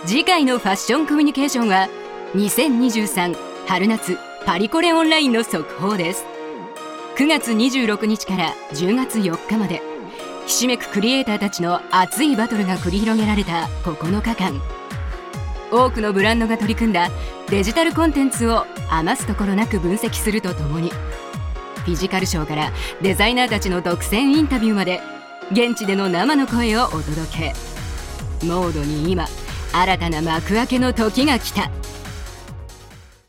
次回のファッションコミュニケーションは2023春夏パリコレオンラインの速報です。9月26日から10月4日までひしめくクリエイターたちの熱いバトルが繰り広げられた9日間、多くのブランドが取り組んだデジタルコンテンツを余すところなく分析するとともに、フィジカルショーからデザイナーたちの独占インタビューまで現地での生の声をお届け。モードに今新たな幕開けの時が来た。